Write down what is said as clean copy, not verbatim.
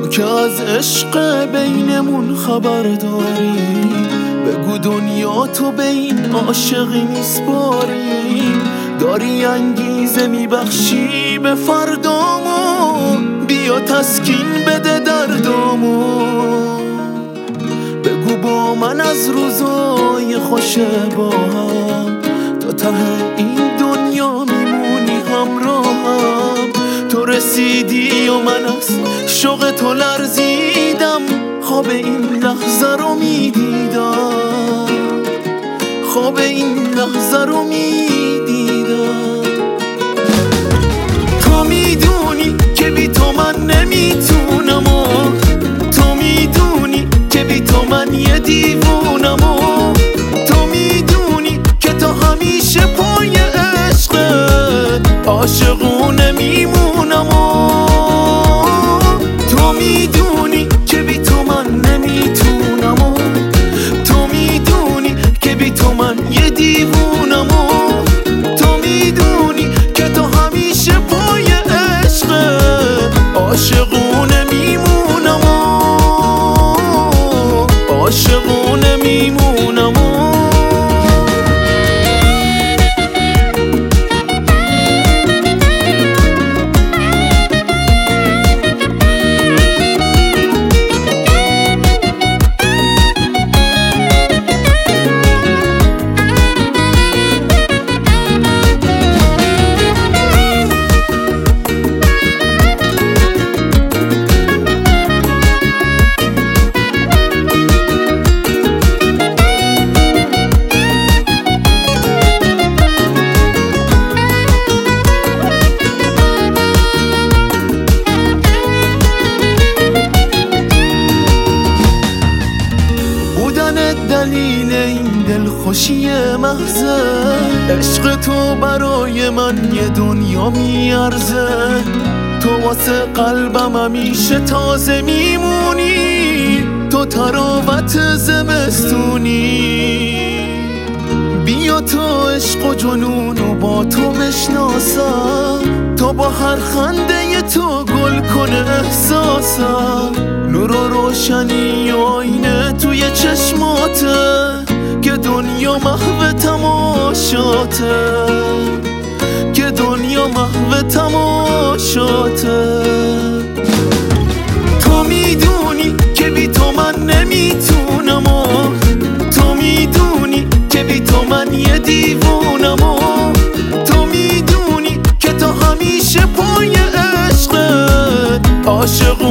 که از عشق بینمون خبر داری، بگو دنیا تو به این عاشقی میسپاری. داری انگیزه میبخشی به فردامون، بیا تسکین بده دردامون. بگو با من از روزای خوش با هم، تا ته این دنیا میمونی همراهم. تو رسیدی و من از شوق تو لرزیدم، خواب این لحظه رو میدیدم، خواب این لحظه رو میدیدم. تو میدونی که بی تو من نمیتونم و تو میدونی که بی تو من یه دیوونم و تو میدونی که تو همیشه پای عشقت عاشقونه میمونم و تو میدونی که بی تو من نمیتونم و تو میدونی که بی تو من یه دیوونم و تو میدونی که تو همیشه پای عشقت عاشقونه میمونم و عاشقونه میمونم و دلیل این دلخوشی محضه، عشق تو برای من یه دنیا میارزه. تو واسه قلبم همیشه تازه میمونی، تو تراوت زمستونی. بیا تو عشق و جنونو با تو بشناسم، تو با هر خنده تو گل کنه احساسم. نور و روشنی و آینه توی چشماته، که دنیا محو تماشاته، که دنیا محو تماشاته. تو میدونی که بی تو من نمیتونم و تو میدونی که بی تو من یه دیوونم و تو میدونی که تو همیشه پای عشقت عاشق